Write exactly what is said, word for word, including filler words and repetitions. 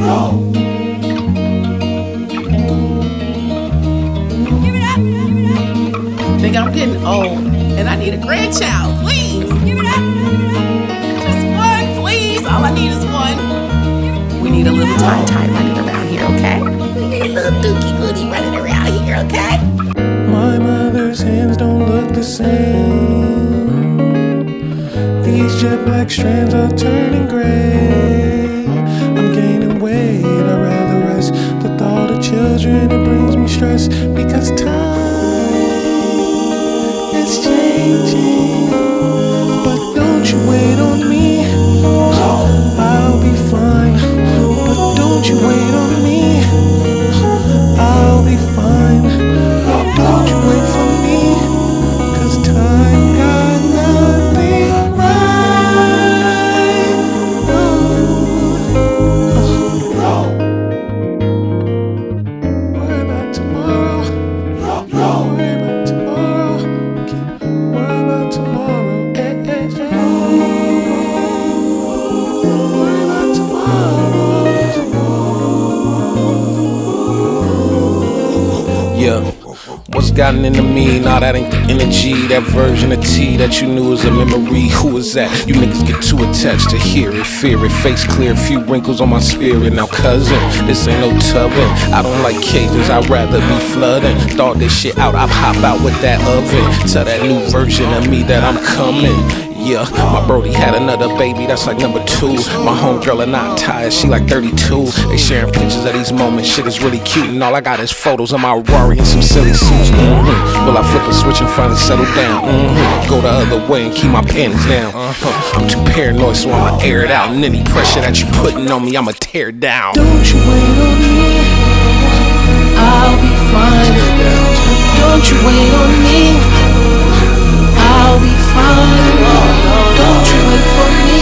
Nigga, I'm getting old and I need a grandchild. Please, give it up. Just one, please. All I need is one. We need a little tie tie running around here, okay? We need a little dookie goody running around here, okay? My mother's hands don't look the same. These jet black strands are turning gray. I'm gaining weight, I'd rather rest. The thought of children, it brings me stress. Because time is changing. But don't you wait on me, I'll be fine. But don't you wait on me, I'll be fine. Don't you wait for me, 'cause time got nothing right. Oh, oh. Worry about tomorrow. Worry about tomorrow. Worry about tomorrow. Eh, eh, eh. Worry about tomorrow. Yeah. What's gotten into me? Nah, that ain't the energy. That version of T that you knew was a memory. Who is that? You niggas get too attached to hear it, fear it. Face clear, few wrinkles on my spirit. Now cousin, this ain't no tubbing. I don't like cages, I'd rather be flooding. Thought this shit out, I'd hop out with that oven. Tell that new version of me that I'm coming. Yeah, my brody had another baby, that's like number two. My homegirl and I tired, she like thirty-two. They sharing pictures of these moments, shit is really cute. And all I got is photos of my Rari and some silly suits. Mm-hmm. Will I flip a switch and finally settle down? Mm-hmm. Go the other way and keep my panties down. Uh-huh. I'm too paranoid, so I'ma air it out. And any pressure that you putting on me, I'ma tear down. Don't you wait on me, I'll be fine. Don't you wait on me, I'll be fine. Don't you wait for me,